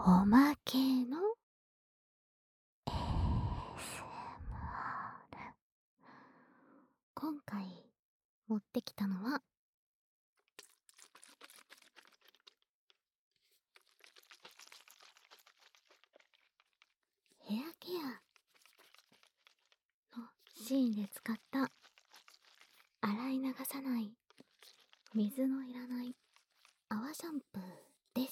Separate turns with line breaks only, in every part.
おまけの ASMR。 今回持ってきたのはヘアケアのシーンで使った洗い流さない水のいらない泡シャンプーです。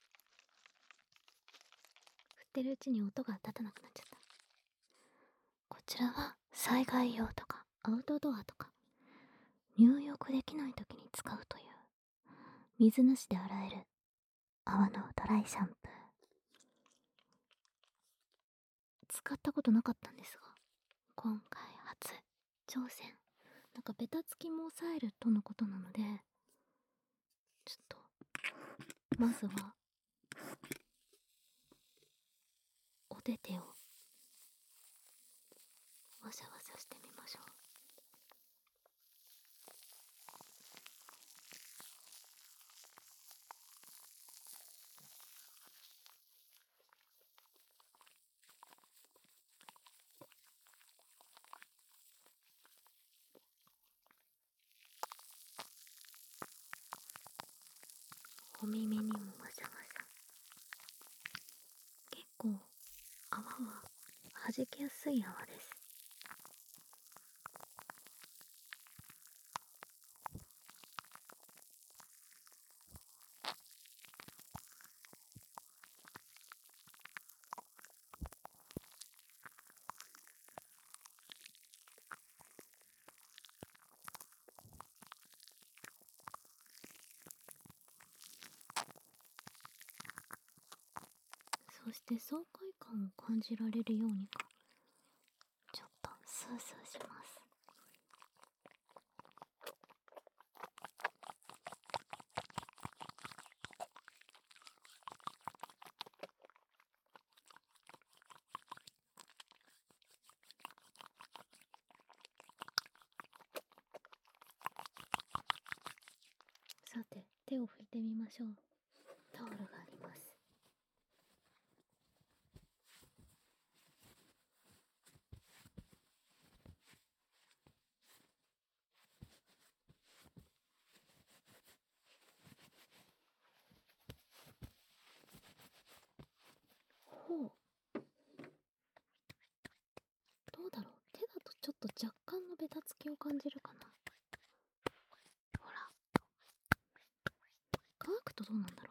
振ってるうちに音が立たなくなっちゃった。こちらは災害用とかアウトドアとか入浴できない時に使うという水なしで洗える泡のドライシャンプー。使ったことなかったんですが、今回初挑戦。なんかベタつきも抑えるとのことなので、ちょっとまずはお手手をわしゃわしゃしてみましょう。お耳にもわしゃわしゃ。結構泡は弾けやすい泡です。そして爽快感を感じられるようにか、ちょっとスースーします。さて、手を拭いてみましょう。タオルがあります。ほう、どうだろう。手だとちょっと若干のベタつきを感じるかな。ほら、乾くとどうなんだろう。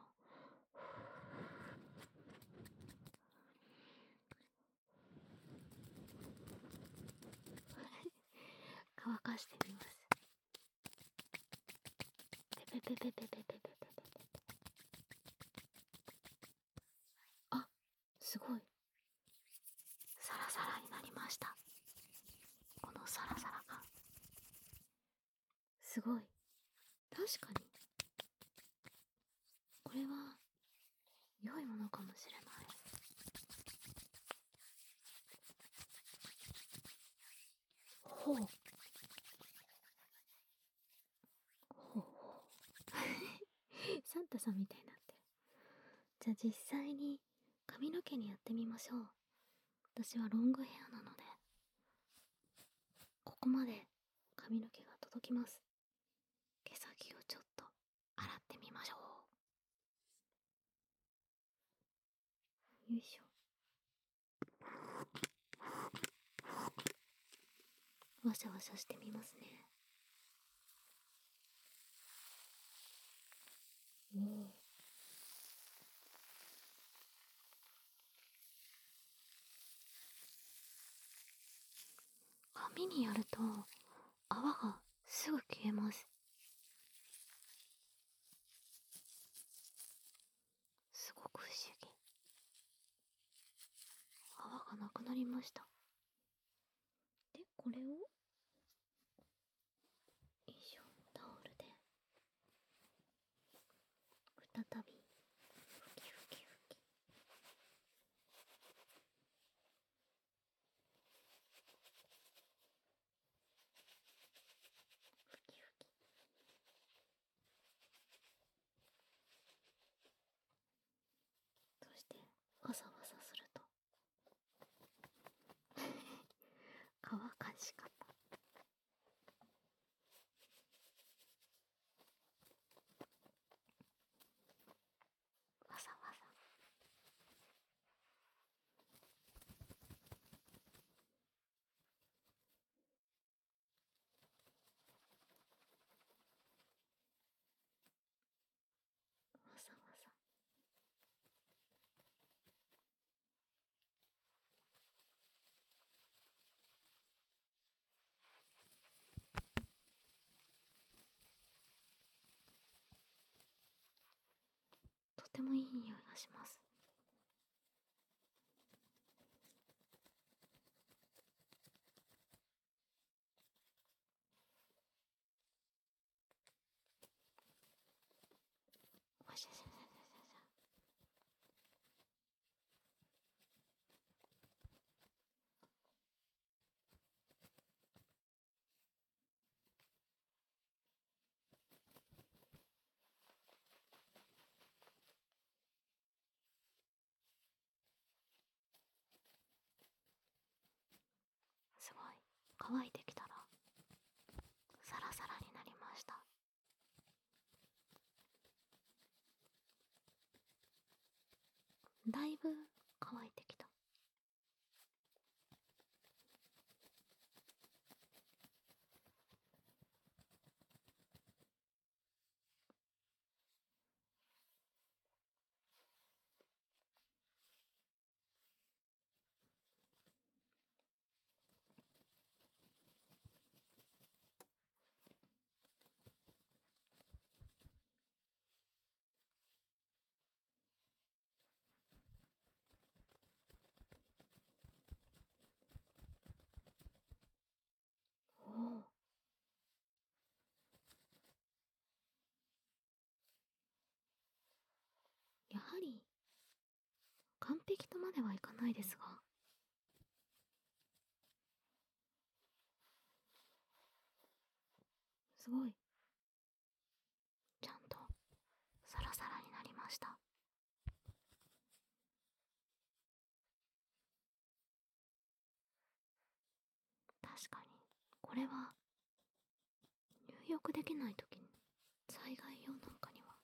乾かしてみます。ペペペペペペペペペペ。あ、すごいサラサラになりました。このサラサラ感すごい。確かにこれは良いものかもしれない。ほうほうほうサンタさんみたいになってる。じゃあ実際に髪の毛にやってみましょう。私はロングヘアなのでここまで髪の毛が届きます。毛先をちょっと洗ってみましょう。よいしょ。わしゃわしゃしてみますね。おお、紙にやると泡がすぐ消えます。すごく不思議。泡がなくなりました。で、これをよいしょ、タオルで再びふきふきふき。ふきふき。そしてわさわさすると乾かし方。わさわさ。わさわさ。とてもいい匂いがします。わしゃしゃしゃしゃしゃ。すごい乾いてきたらサラサラになりました。だいぶ乾いてきた。おお、やはり完璧とまではいかないですが、すごいちゃんとサラサラになりました。確かにこれは入浴できない時に災害用なんかには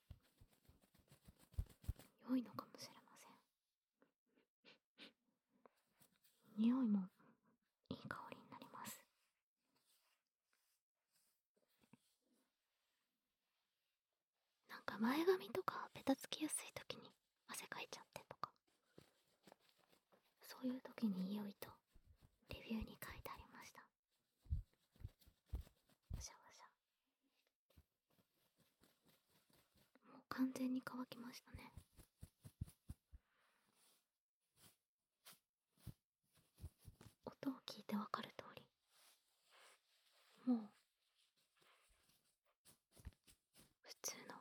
良いのかもしれません。匂いもいい香りになります。なんか前髪とかベタつきやすい時に汗かいちゃってとか、そういう時に良いとレビューに書いてありました。わしゃわしゃ。もう完全に乾きましたね。音を聞いてわかる通り、もう普通の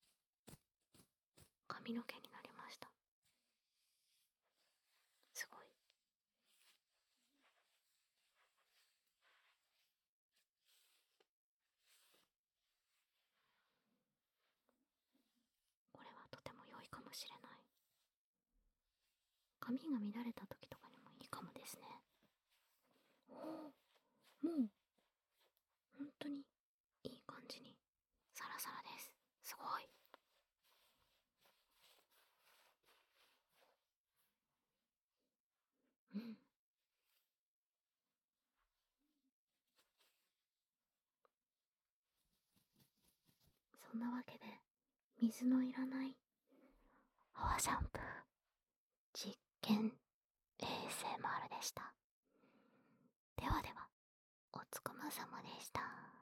髪の毛になりました。すごい。これはとても良いかもしれない。髪が乱れた時とかにもいいかもですね。おお、もう本当にいい感じにサラサラです。すごい。うん。そんなわけで水のいらない泡シャンプー実験 ASMR でした。ではでは、おつかまさまでした。